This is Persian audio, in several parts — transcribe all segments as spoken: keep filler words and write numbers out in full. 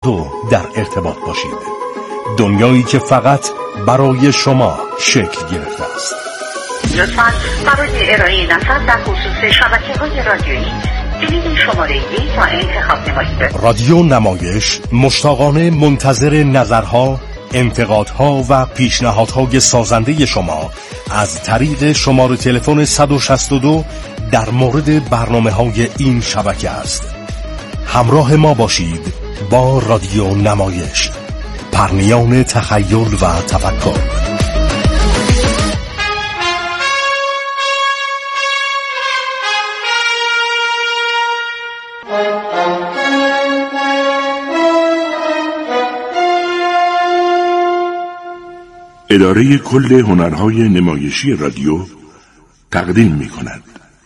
دو در ارتباط باشید. دنیایی که فقط برای شما شکل گرفته است. لطفاً برای ارائه نظر در خصوص شبکه‌های رادیویی کلید شماره یک را انتخاب نمایید. رادیو نمایش مشتاقانه منتظر نظرها، انتقادها و پیشنهادهای سازنده شما از طریق شماره تلفن صد و شصت و دو در مورد برنامه‌های این شبکه است. همراه ما باشید با رادیو نمایش، پرنیان تخیل و تفکر. اداره کل هنرهای نمایشی رادیو تقدیم می کند.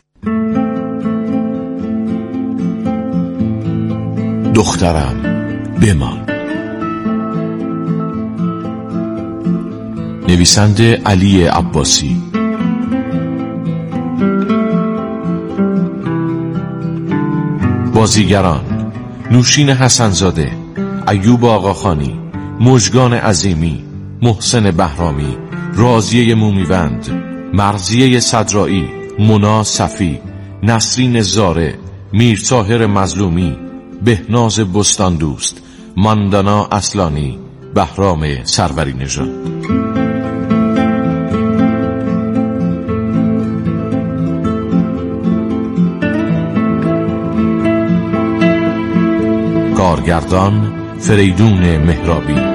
دخترم بمان. نویسنده علی عباسی. بازیگران: نوشین حسنزاده، ایوب آقاخانی، مژگان عظیمی، محسن بهرامی، راضیه مومیوند، مرضیه صدرایی، منا صفی، نسرین زاره، میرطاهر مظلومی، بهناز بستان دوست، ماندانا اصلانی، بهرام سروری نژاد. کارگردان: فریدون مهرابی.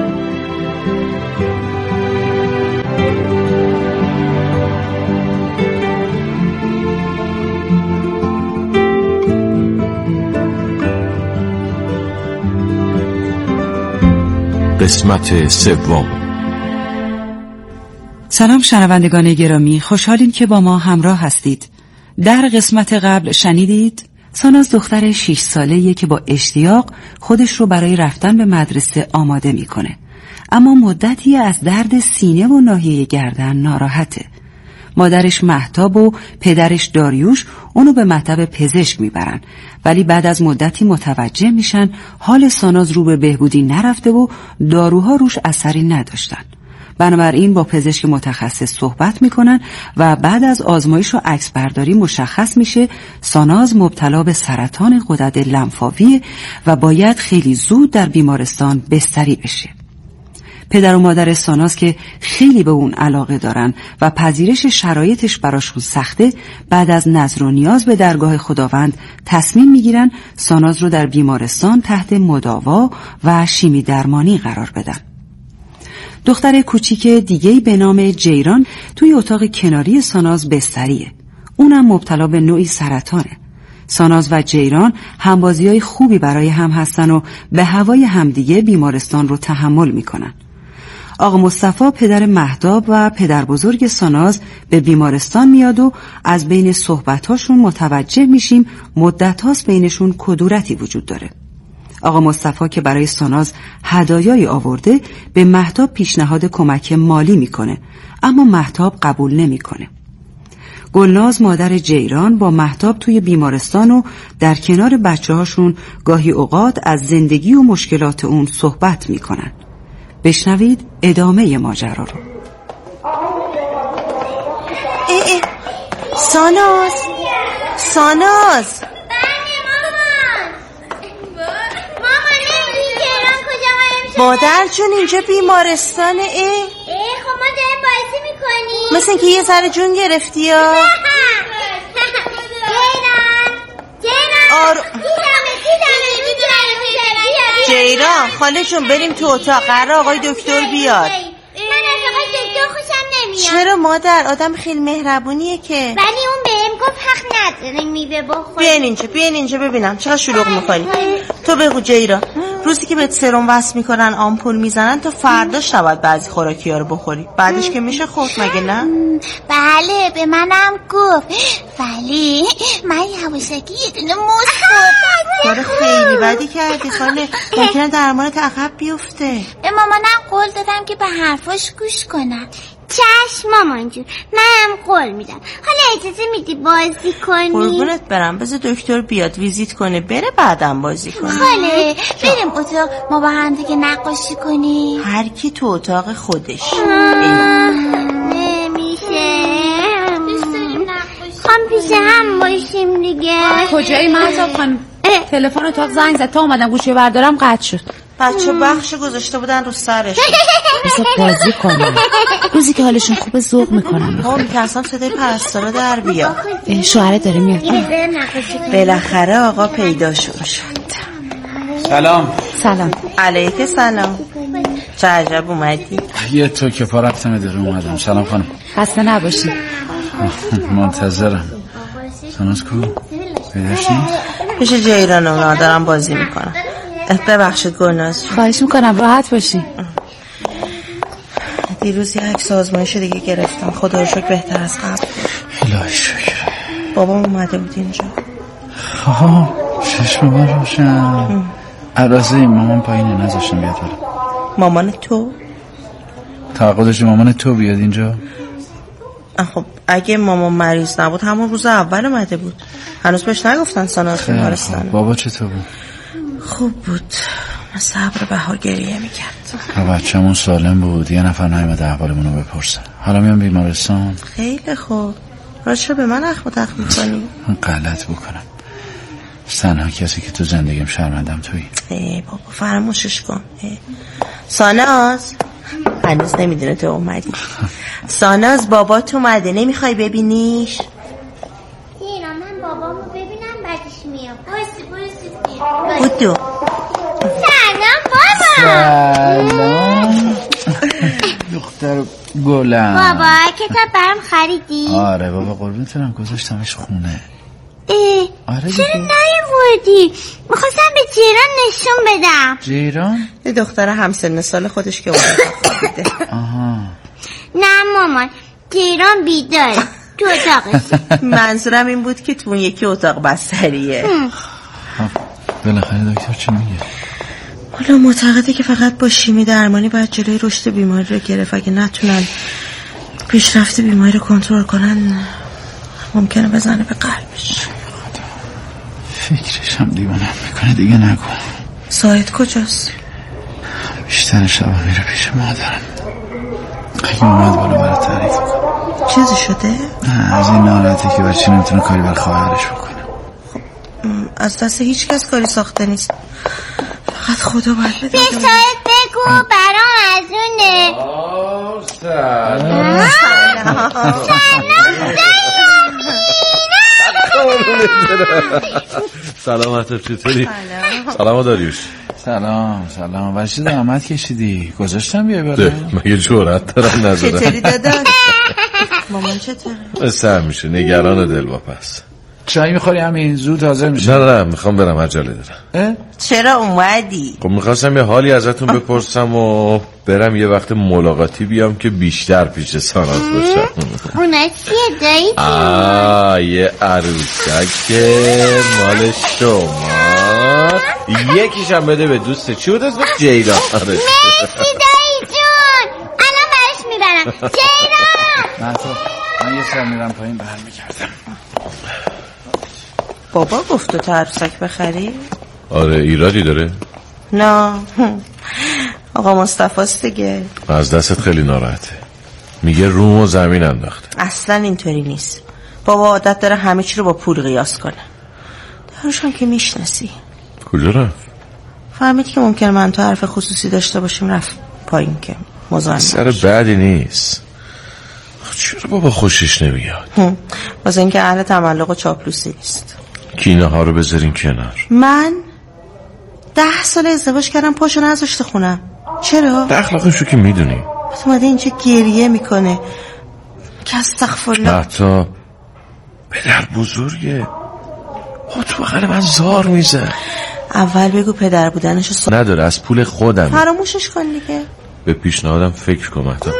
قسمت سوم. سلام شنوندگان گرامی، خوشحالیم که با ما همراه هستید. در قسمت قبل شنیدید ساناز دختر شش ساله‌ایه که با اشتیاق خودش رو برای رفتن به مدرسه آماده میکنه، اما مدتی از درد سینه و ناحیه گردن ناراحته. مادرش مهتاب و پدرش داریوش اونو به مطب پزشک میبرن، ولی بعد از مدتی متوجه میشن حال ساناز رو به بهبودی نرفته و داروها روش اثری نداشتن. بنابراین با پزشک متخصص صحبت میکنن و بعد از آزمایش و عکس برداری مشخص میشه ساناز مبتلا به سرطان غدد لنفاویه و باید خیلی زود در بیمارستان بستری بشه. پدر و مادر ساناز که خیلی به اون علاقه دارن و پذیرش شرایطش براشون سخته، بعد از نظر و نیاز به درگاه خداوند تصمیم میگیرن ساناز رو در بیمارستان تحت مداوا و شیمی درمانی قرار بدن. دختر کوچیک دیگه‌ای به نام جیران توی اتاق کناری ساناز بستریه. اونم مبتلا به نوعی سرطانه. ساناز و جیران همبازی‌های خوبی برای هم هستن و به هوای همدیگه بیمارستان رو تحمل میکنن. آقا مصطفی پدر مهتاب و پدر بزرگ ساناز به بیمارستان میاد و از بین صحبتاشون متوجه میشیم مدت هاست بینشون کدورتی وجود داره. آقا مصطفی که برای ساناز هدایایی آورده به مهتاب پیشنهاد کمک مالی میکنه، اما مهتاب قبول نمیکنه. گلناز مادر جیران با مهتاب توی بیمارستان و در کنار بچه هاشون گاهی اوقات از زندگی و مشکلات اون صحبت میکنن. بشنوید ادامه ماجرا رو. اه اه. ساناز ساناز مادر جون اینجا بیمارستانه. اه اه خب ما داریم بازی میکنیم، مثل اینکه یه ذره جون گرفتی یا جیران جیران آرو جیران خاله جون بریم تو اتاق، قراره آقای دکتر بیاد. من از آقای دکتر خوشم نمیاد. چرا مادر؟ آدم خیلی مهربونیه که. ولی اون بهم گفت حق نداره میوه بخوری. بیاین اینجا بیاین اینجا ببینم چقدر شلوغ میکنی. تو بگو جیران، روزی که بهت سرم وصل میکنن آمپول میزنن تا فرداش نباید بعضی خوراکی ها رو بخوری، بعدش که میشه خورد مگه نه؟ بله به منم گفت، ولی من یواشکی یه دونه موز خوردم. کار خیلی بدی کردی خاله، ممکنه درمانت عقب بیفته. به مامانم قول دادم که به حرفاش گوش کنم. چشم مامان جون، منم قول میدم. حالا اجازه میدی بازی کنی؟ قربونت برم، بذار دکتر بیاد ویزیت کنه بره بعدم بازی کنی. خاله بریم اتاق ما با هم دیگه نقاشی کنیم. هر کی تو اتاق خودش. نمیشه، دوست داریم نقاشی خواهم پیش هم باشیم دیگه. کجایی مهتاب خانم؟ تلفن اتاق زنگ زد، تا اومدم گوشی بردارم قطع شد. بچه بخش گذاشته بودن رو سرش. بذار بازی کنم، روزی که حالشون خوبه ذوق میکنم. ها میترسم صدای پرستارا در بیا. شوهره داره میاد. بالاخره آقا پیدا شد. سلام. سلام. علیک سلام. چه عجب اومدی؟ یه تو که پا رفتم داره اومدم. سلام خانم. خسته نباشی. منتظرم. ساناز کو؟ پیداش نیست؟ پیش جیران اونا دارم بازی میکنم. ببخشید گلناز. خواهش میکنم راحت باشی. دیروز یه عکس آزمایش دیگه گرفتم، خدا رو شکر بهتر از قبل. الهی شکر. بابام اومده بود اینجا. آها چشم من روشن. عرضه مامان پایینه نذاشتم بیاد بالا. مامان تو؟ توقع داشتی مامان تو بیاد اینجا؟ خب اگه مامان مریض نبود همون روز اول اومده بود. هنوز بهش نگفتن ساناز بیمارستانه. بابا چطور بود؟ خوب بود، مثل ابر بهار گریه میکرد. بچه‌مون سالم بود، یه نفر نیومد احوالمون رو بپرسه. حالا میام بیمارستان. خیلی خوب. را چرا به من اخم و تخم میکنی؟ من غلط بکنم. تنها کسی که تو زندگیم شرمندم تویی. ای بابا فراموشش کن. ای. ساناز هنوز نمیدونه تو اومدی. ساناز بابات اومده، نمیخوای ببینیش؟ دینا من بابامو ببینم بعدش میام. بایستی بایستی بودو. سلام بابا. سلام دختر گلم. بابا کتاب برام خریدی؟ آره بابا قربونت برم، گذاشتمش خونه. ای آره چرا نیاوردی؟ میخواستم به جیران نشون بدم. جیران؟ یه دختر همسن سال خودش که اومده خوابیده. آها. نه مامان جیران بیداره تو اتاقش. منظورم این بود که تو اون یکی اتاق بستریه. بالاخره دکتر چی میگه؟ حالا معتقده که فقط با شیمی درمانی باید جلوی رشد بیماری رو گرفت. اگه نتونن پیشرفت بیماری رو کنترل کنن ممکنه بزنه به قلبش. فکرش هم دیوانم میکنه دیگه نگو. ساعت کجاست؟ بیشتر شبا میره پیش مادرم. اگه اومد بالا برای تعریف کنم. چیزی شده؟ نه از این ناراحته که برچی نمیتونه کاری بر خواهرش بکنه. خب از دست هیچ کس کاری ساخته نیست، فقط خدا باید بده. به ساعت بگو برام از اونه. سلام سلام حتی چطوری؟ سلام داریوش. سلام سلام. برچی زحمت کشیدی گذاشتم بیای بالا. مگه جرأت دارم نذارم. چطوری داداش؟ مامان چطوره؟ مثل میشه نگران دلواپس. چای میخوری همین زود حاضر میشه؟ نه نه میخوام برم عجله دارم. چرا اومدی؟ خب میخواستم یه حالی ازتون بپرسم و برم یه وقت ملاقاتی بیام که بیشتر پیش ساناز باشم. اونا چیه دایی؟ آه یه عروسک مال شما، یکیشم بده به دوست چی بود اسمش؟ جیران. مرسی دایی جون، الان برش میبرم. جیران من یه سر میرم پایین برمیگردم. بابا گفت تو عروسک بخری؟ آره ایرادی داره؟ نه آقا مصطفاست دیگه. از دستت خیلی ناراحته، میگه روم و زمین انداخته. اصلا اینطوری نیست. بابا عادت داره همه چی رو با پول قیاس کنه. داروش هم که میشناسی. کجا رفت؟ فهمید که ممکن من تو حرف خصوصی داشته باشیم رفت پایین که مزاحم سر بعدی نیست. چرا بابا خوشش نمیاد؟ واسه اینکه اهل تملق و چاپلوسی نیست. کینه ها رو بذارین کنار. من ده سال ازدواج کردم پاشو نذاشته خونم. چرا؟ اخلاقشو که میدونی. اومده اینجا گریه میکنه که استغفرالله. حتی پدر بزرگه خب تو بغل من زار میزن. اول بگو پدر بودنشو سا... نداره از پول خودم. فراموشش کن دیگه. به پیشنهادم فکر کن حتی.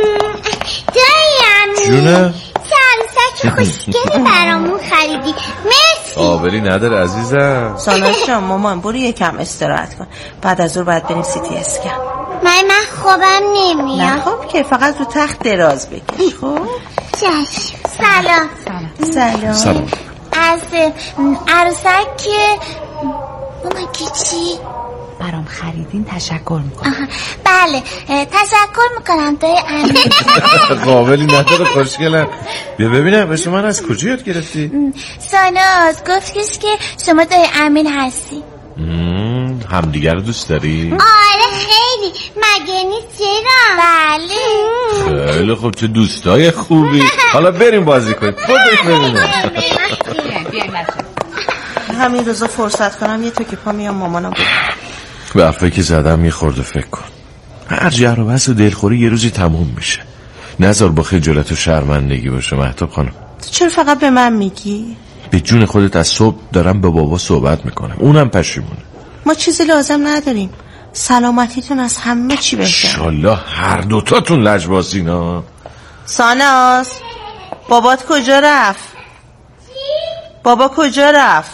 دایمی جونه سالسک خوشگلی برامون خریدی. مرسی. آبری نداره عزیزم. ساناز جان مامان برو یکم استراحت کن، بعد از اون باید بریم سی تی اسکن. من من خوابم نمیاد. نه خب که فقط رو تخت دراز بکش. خب چشم. سلام. سلام. سلام. از عروسک که ماما که چی؟ برام خریدین تشکر میکنم. بله تشکر میکنم توی امین. قابلی نداره خوشگلم. بیا ببینم به شما از کجا یاد گرفتی؟ ساناز گفتش که شما توی امین هستی. همدیگه رو دوست داری؟ آره خیلی. مگه نیست چرا؟ بله. خیلی خوب چه دوستای خوبی. حالا بریم بازی کنیم. خودش ببینم. همین روزا فرصت کنم یه تو که پا میام مامانم بود. به حرفه که زدم میخورد و فکر کن. هر جهر و بحث و دلخوری یه روزی تموم میشه. نذار با خجالت و شرمندگی باشه مهتاب خانم. تو چرا فقط به من میگی؟ به جون خودت از صبح دارم به بابا صحبت میکنم. اونم پشیمونه. ما چیزی لازم نداریم. سلامتیتون از همه چی بهتره. انشالله هر دوتاتون لجبازینا. ساناز بابات کجا رفت؟ بابا کجا رفت؟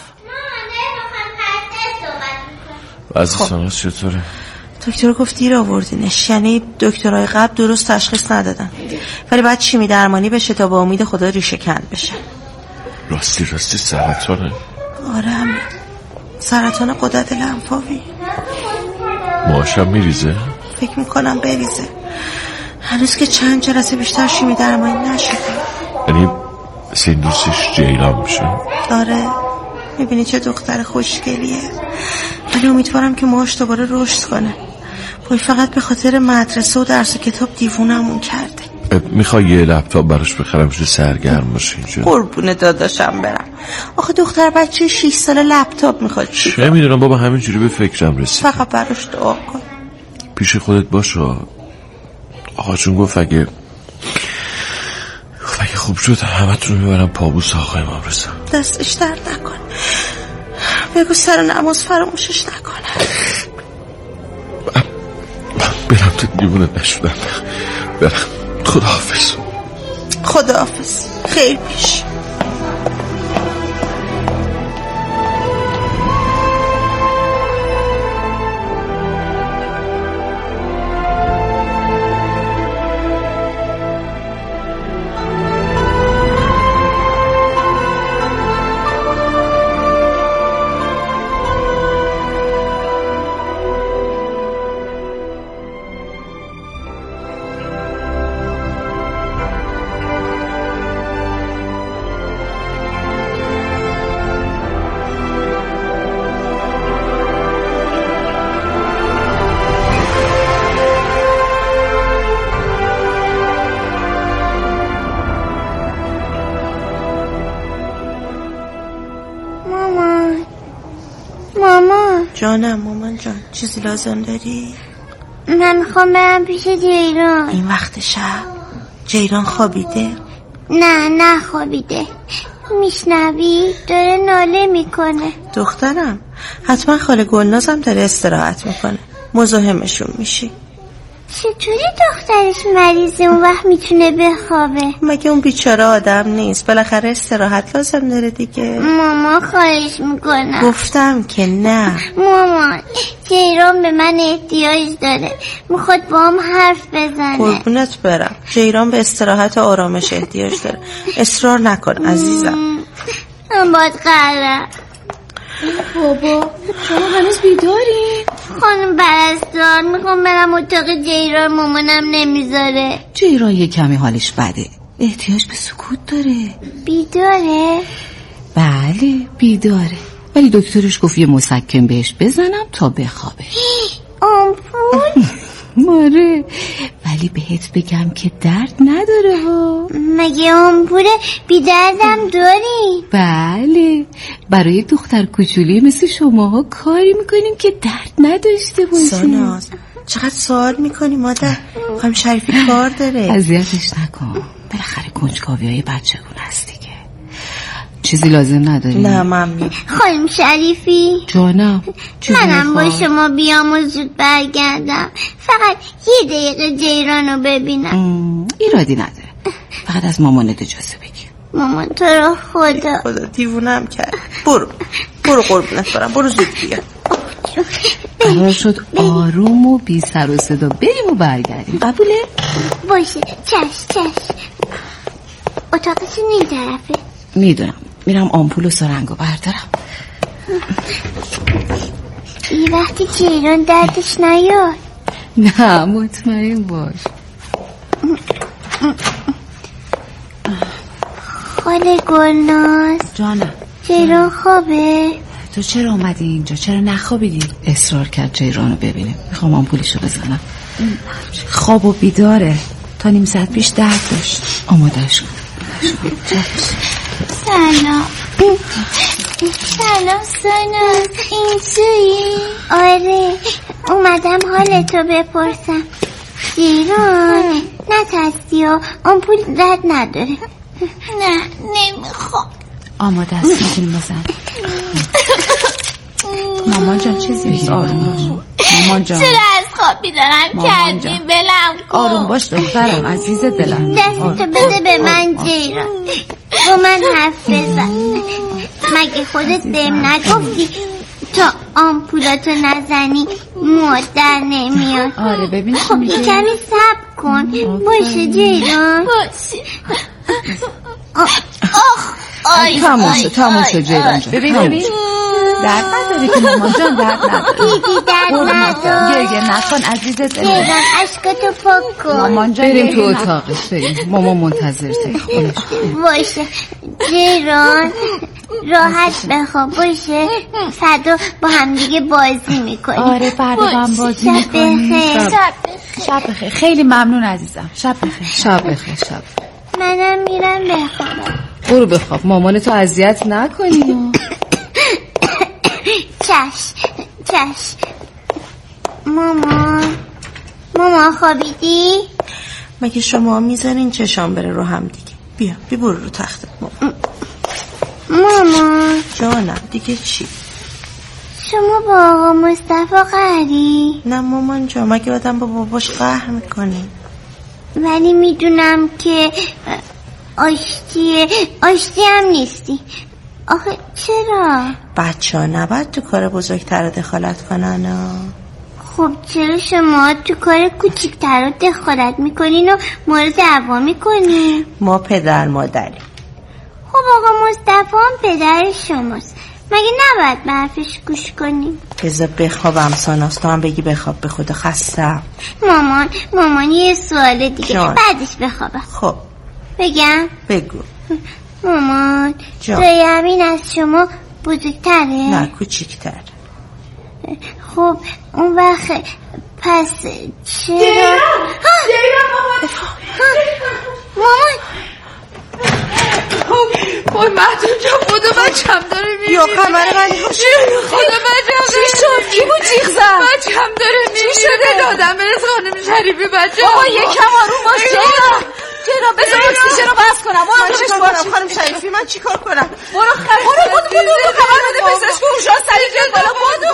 از ساناز چطوره؟ دکتر گفت دیر آوردینش، یعنی دکترهای قبل درست تشخیص ندادن، ولی باید شیمی درمانی بشه تا با امید خدا ریشه کند بشه. راستی راستی سرطانه؟ آره همین، سرطان غدد لنفاوی. ماشم میریزه؟ فکر میکنم بریزه. هنوز که چند جلسه بیشتر شیمی درمانی نشده. یعنی سندوسش جیلان میشه؟ آره میبینی چه دختر خوشگلیه، ولی امیدوارم که ماهاش دوباره رشد کنه. وای فقط به خاطر مدرسه و درس و کتاب دیوونمون کرده. میخوای یه لپتاپ براش بخرم چه سرگرم باشه اینجا؟ قربونه داداشم برم. آخه دختر بچه شش ساله لپتاپ میخواد چی؟ چه میدونم بابا، همینجوری به فکرم رسید. فقط براش دعا کن. پیش خودت باشه. آقا چون گفت اگه اگه خوب شد همتون رو میبرم پابوس آقای امام رضا. دستش درد نکن. بگو سر نماز فراموشش نکنه. برم تو دیوونه نشدم. برم. خداحافظ. خداحافظ. خیر پیش. جانم مامان جان، چیزی لازم داری؟ من میخوام برم پیش جیران. این وقت شب؟ جیران خوابیده؟ نه نه خوابیده. میشنوی؟ داره ناله میکنه. دخترم حتما خاله گلنازم داره استراحت میکنه، مزاحمشون میشی. چطوری دخترش مریضه اون وقت میتونه بخوابه؟ مگه اون بیچاره آدم نیست؟ بالاخره استراحت لازم داره دیگه. ماما خواهش میکنم. گفتم که نه. مامان جیران به من احتیاج داره، میخواد با هم حرف بزنه. قربونت برم، جیران به استراحت و آرامش احتیاج داره. اصرار نکن عزیزم. من باید قرارم. بابا شما هنوز بیداری؟ خانم پرستار میخوام برم اتاق جیران، مامانم نمیذاره. جیران یه کمی حالش بده، احتیاج به سکوت داره. بیداره؟ بله بیداره، ولی دکترش گفت یه مسکن بهش بزنم تا بخوابه. آمپول؟ ماره، ولی بهت بگم که درد نداره ها. مگه آمپول بی دردم داری؟ بله، برای دختر کوچولی مثل شماها کاری میکنیم که درد نداشته باشه. ساناز چقدر سوال میکنی مادر؟ خانم شریفی کار داره. اذیتش نکن، بالاخره کنجکاوی های بچگونه هست دیگه. چیزی لازم نداری؟ نه ممنون. خانم شریفی جانم منم با شما بیام و زود برگردم، فقط یه دقیقه جیران رو ببینم. ایرادی نداره، فقط از مامانت اجازه بگیر. مامان تو رو خدا خدا دیوونم کرد. برو برو قربونت برم، برو زود بیا. قرار شد آروم و بی سر و صدا بریم و برگردیم. قبوله؟ باشه. چش چش. اتاقشون این طرفه. میدونم. میرم آمپول و سرنگو بردارم. این وقتی جیران دردش نیاد. نه مطمئن باش. خاله گلناز جانم. جیران خوابه؟ تو چرا اومدی اینجا؟ چرا نخوابیدی؟ اصرار کرد جیرانو ببینه. میخوام آمپولشو بزنم. خواب و بیداره. تا نیم ساعت پیش درد داشت. آمادهش کن. سلام. سلام ساناز. این تویی؟ آره اومدم حالتو بپرسم. جیران نترسی و آمپول درد نداره. نه نمیخوام. آماده است میتونیم بزن. مامان جان چیزی نیست. آروم باش مامان جان. چرا از خواب بیدارم کردی؟ بلم کن. آروم باش دخترم عزیز دلم. دستتو بده به من جیران. با من حرف بزن. مگه خودت بهم نگفتی تا آمپولاتو نزنی مادر نمیاد؟ آره ببین خب کمی صبر کن. باشه جیران. باشه. آخ آی تموم شد تموم شد جیران جان. ببین ببین درد نداری که مامان جان درد نداری. دیدی درد نداری. گریه نکن عزیز دلم. جیران اشکاتو پاک کن. مامان جان بریم تو اتاقش بریم. مامان منتظر تایی. باشه جیران راحت بخواب. باشه فردا با هم دیگه بازی میکنیم. آره فردا با هم بازی میکنیم. شب بخیر. شب بخیر. خیلی ممنون عزیزم. شب بخیر. شب بخیر. شب منم میرم بخوابم. برو بخواب مامانتو اذیت نکنی. چش چش. مامان مامان خوابیدی؟ مگه شما میذارین چشام بره رو هم دیگه؟ بیا بی برو رو تختت مامان. مامان جانم دیگه چی؟ شما با آقا مصطفی قهری؟ نه مامان جان مگه آدم با باباش قهر میکنی؟ ولی میدونم که آشتیه. آشتی هم نیستی. آخه چرا؟ بچه ها نباید تو کار بزرگتر دخالت کنن. خب چرا شما تو کار کوچیکتر دخالت میکنین و ما رو دعوا میکنین؟ ما پدر مادریم. خب آقا مصطفی هم پدر شماست. مگه نباید به حرفش گوش کنیم؟ بذار بخوابم ساناز. تو هم بگی بخواب. به خدا خستم. مامان مامان یه سوال دیگه جان. بعدش بخوابم. خب بگم؟ بگو. مامان جان. جای امین از شما بزرگتره؟ نه کوچیکتر. خب اون وقت پس چرا؟ جیران جیران مامان مامان وای مهدون جان خدا بچم داره میمیره. یا قمر من خدا بچم چی شد؟ کی بود جیغ زد؟ بچم داره میمیره. چی شده؟ دادم برس خانم شریفی بچم. آقا یکم آروم باش جیران. جیران بذار اکسیژن رو بس کنم. برو من چیکار کنم خانم شریفی؟ من چیکار کنم؟ برو خرید. برو برو برو برو خبر بده پزشک اونجا سریع بیاد بالا. بدو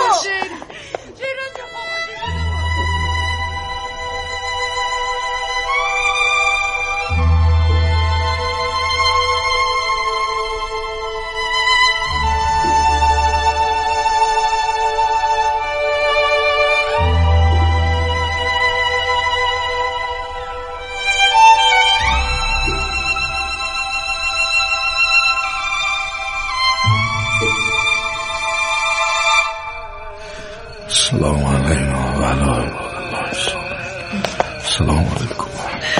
سلام علینا و علی الله. سلام علیکم.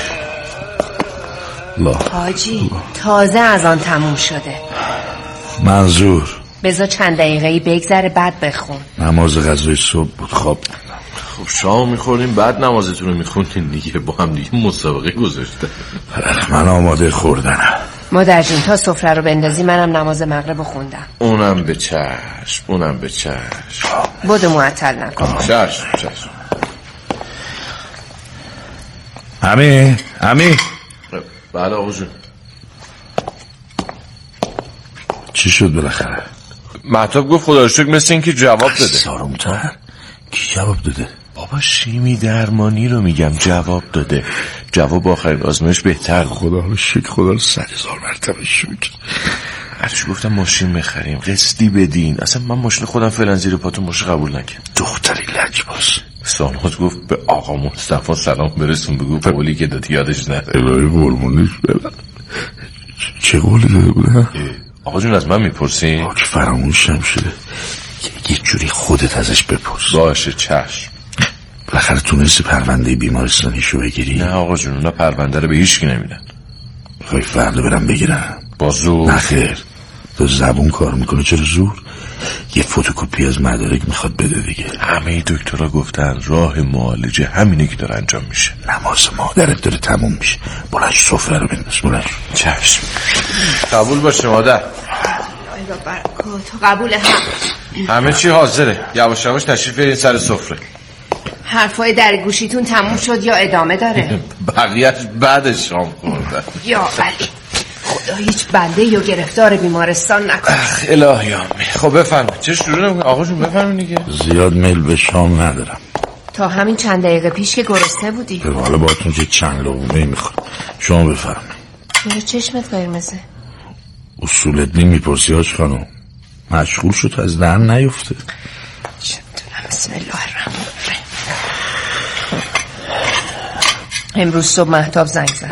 حاجی تازه از آن تموم شده. منظور بذار چند دقیقه‌ای بگذره بعد بخون. نماز غذای صبح بود. خواب خب شام میخوریم بعد نمازتون رو میخونین دیگه. با هم دیگه مسابقه گذاشته. من آماده خوردنم. مادر جون تا سفره رو بندازی منم نماز مغرب خوندم. اونم به چشم اونم به چشم. بودو معطل نکن. چشم چشم. امی امی بله آقا جون. چی شد بالاخره؟ مهتاب گفت خدا رو شکر مثل این که جواب داده. سارمتر؟ کی جواب داده؟ بابا شیمی درمانی رو میگم جواب داده. جواب آخرین آزمایش بهتر. خدا رو شکر. خدا رو صد هزار مرتبه شکر. هرچی گفتم ماشین میخریم قسطی بدین. اصلا من ماشین خودم فعلا زیر پاتون باشه قبول نکرد. دختری لجباز ساناز گفت به آقا مصطفی سلام برسون بگو قولی که دادی یادش نره. الهی قربونش برم. چه قولی داده بودم؟ آقا جون از من میپرسین؟ آقا فراموشم شده. یه جوری خودت ازش بپرس. باشه چشم. بالاخره تونستی پرونده بیمارستانیشو بگیری؟ نه آقا جون اونا پرونده رو به هیچ کی نمیدن. میخوای فردا برم بگیرم؟ با زور؟ نه خیر، تو زبون کار میکنه. چرا زور؟ یه فتوکپی از مدارک میخواد بده دیگه. همه دکترها گفتن راه معالجه همینه که داره انجام میشه. نماز مادرت داره تموم میشه. بلنش سفره رو بنداز. بلنش. چشم. قبول باشه مادر. قبول هم. همه چی حاضره. یواش یواش تشریف بیارین سر سفره. حرفای در گوشیتون تموم شد یا ادامه داره؟ بقیه‌اش بعد شام خوردن. یا علی خدا هیچ بنده یا گرفتار بیمارستان نکنه. الهی آمین. خب بفرمایید. چه شروع نمی‌کنی آقا جون؟ بفرمایید دیگه. زیاد میل به شام ندارم. تا همین چند دقیقه پیش که گرسنه بودی. به حالا باهاتون چه چند لقمه میخورم. شما بفرمایید. چرا چشمت قرمزه؟ اصولت نمیپرسی هاش خانم. مشغول شد از دهن نیفته. چه میدونم. بسم الله الرحمن الرحیم. امروز صبح مهتاب زنگ زد.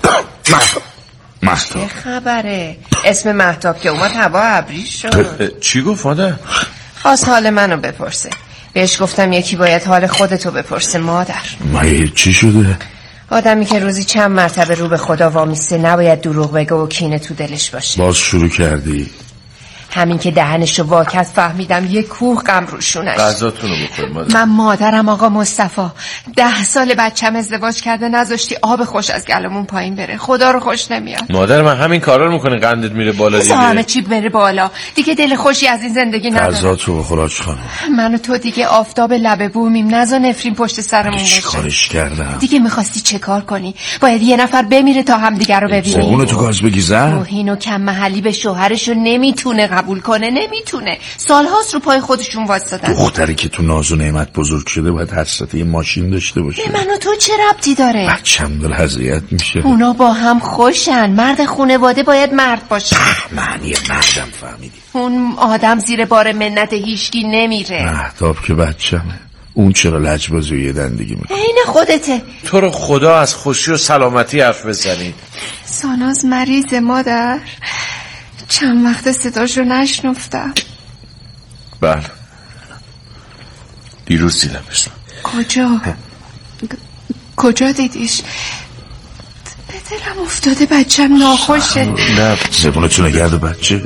مهتاب چه خبره؟ اسم مهتاب که اومد هوا ابری شد. چی گفت مادر؟ خواست حال منو بپرسه. بهش گفتم یکی باید حال خودتو بپرسه مادر. مگه چی شده؟ آدمی که روزی چند مرتبه رو به خدا وامیسته نباید دروغ بگه و کینه تو دلش باشه. باز شروع کردی؟ همین که دهنشو واکت فهمیدم یه کوه غم روشونش. غذاتونو بخور مادر. من مادرم آقا مصطفی. ده سال بچم ازدواج کرده نذاشتی آب خوش از گلمون پایین بره. خدا رو خوش نمیاد. مادر من همین کارا رو میکنه قندت میره بالا دیگه. همه چی بره بالا. دیگه دل خوشی از این زندگی ندارم. غذاتو بخور آج خانم. من و تو دیگه آفتاب لبه بومیم. نذار نفرین پشت سرمون باشه. چی کارش کردم؟ دیگه میخواستی چه کار کنی؟ باید یه نفر بمیره تا هم دیگه رو ببینیم. اون تو گاز بگیزن؟ توهین و کم محلی به شوهرشو نمیتونه قبول کنه. نمی تونه. سالهاست رو پای خودشون واسطن. دختری که تو ناز و نعمت بزرگ شده باید حسرت یه ماشین داشته باشه. به من و تو چه ربطی داره؟ بچم دل اذیت میشه. اونا با هم خوشن. مرد خونواده باید مرد باشه. معنی مردم فهمیدی؟ اون آدم زیر بار منت هیچکی نمیره. مهتاب که بچمه. اون چرا لجبازی و یه دندگی میکنه؟ عین خودته. تو رو خدا از خوشی و سلامتی حرف بزنید. ساناز مریض مادر. چند وقت صداشو نشنفتم. بله دیروز دیدمش. کجا؟ کجا دیدیش؟ به دلم افتاده بچم ناخوشه. نه زبونتو نگرد بچه.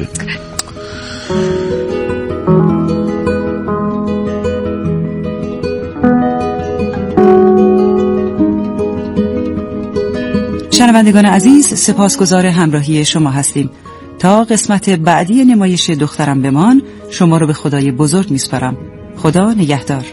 شنوندگان عزیز سپاسگزار همراهی شما هستیم. تا قسمت بعدی نمایش دخترم بمان شما رو به خدای بزرگ میسپارم. خدا نگهدار.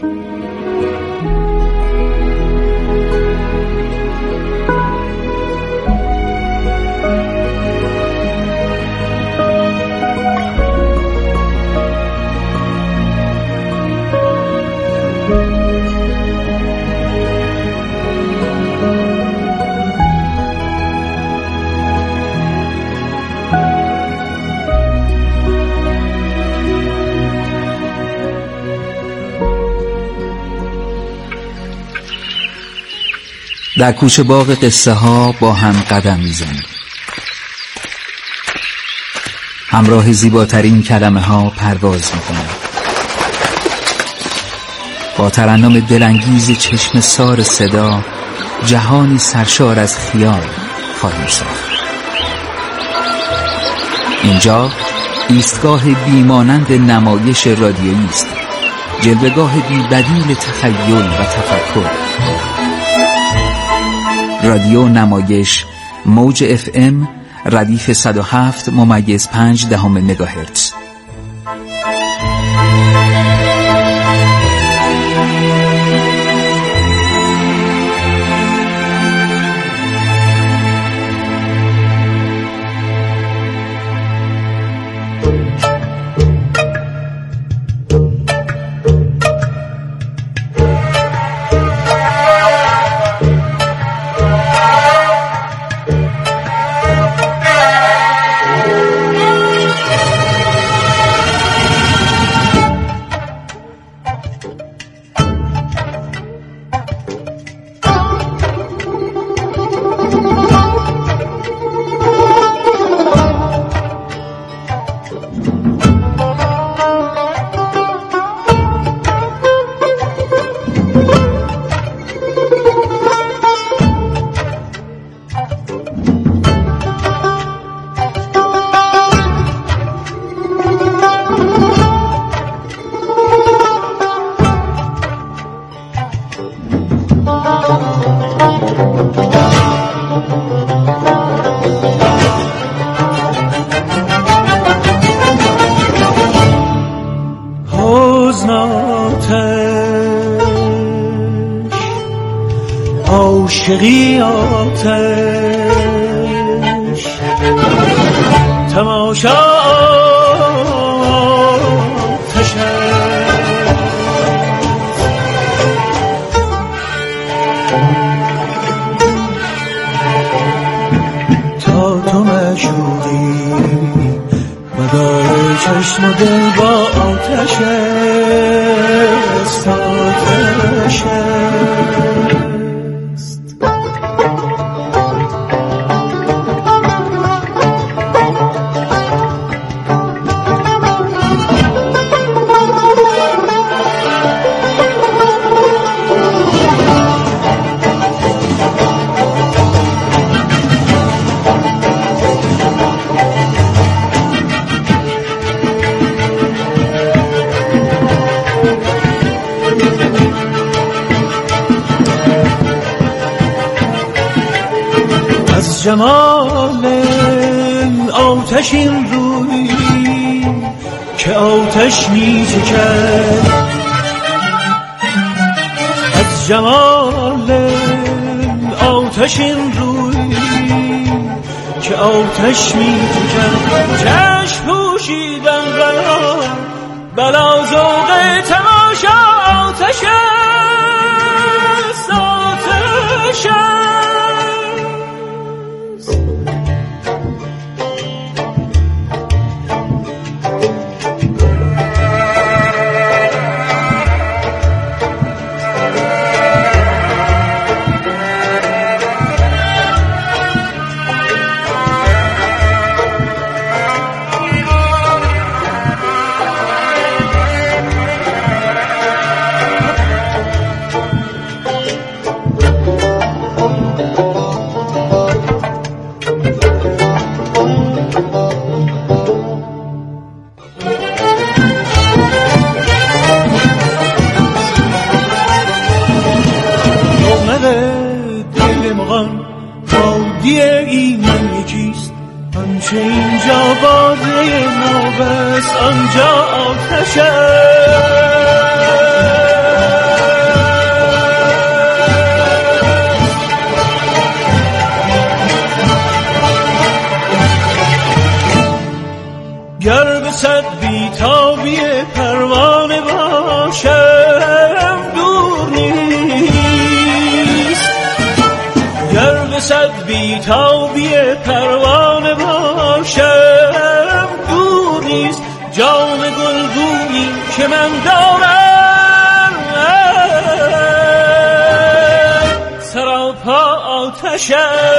در کوچه باغ قصه ها با هم قدم میزنیم. همراه زیباترین کلمه ها پرواز میکنیم. با ترنم دلانگیز چشم سار صدا جهانی سرشار از خیال خواهیم ساخت. اینجا ایستگاه بیمانند نمایش رادیویی است. جلوه‌گاه بی بدیل تخیل و تفکر. رادیو نمایش موج اف ام ردیف صد و هفت ممیز پنج دهم مگاهرتز. حزن آتش عاشقی آتش تماشا آتش تا تو معشوقی مدار چشم و دل با آتش است آتش جمال آتش این روی که آتش می چکد از جمال آتش این روی که آتش می چکد چشم پوشیدن بلا بلا ذوق تماشا آتش است آتش آنچه اینجا باده ما بس آنجا آتش گر به صد بیتابی پروانه باشم دور نیست گر به صد بیتابی پروانه باشم دور نیست جام گلگونی که من دارم سراپا آتش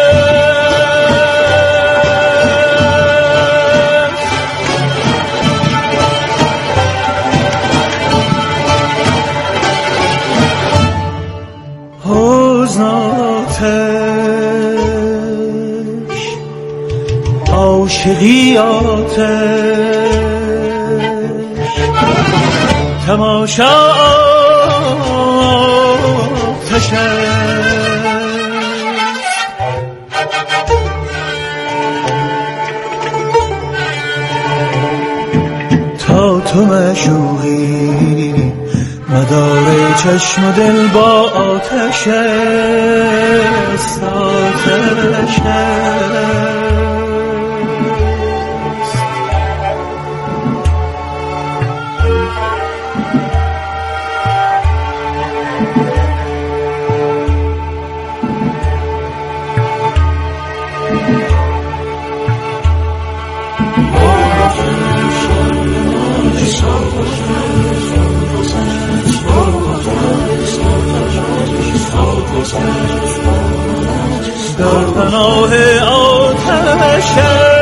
حزن آتش عاشقی آتش تماشا آتش تا تو معشوقی مدار چشم و دل با آتش است آتش در پناه آتش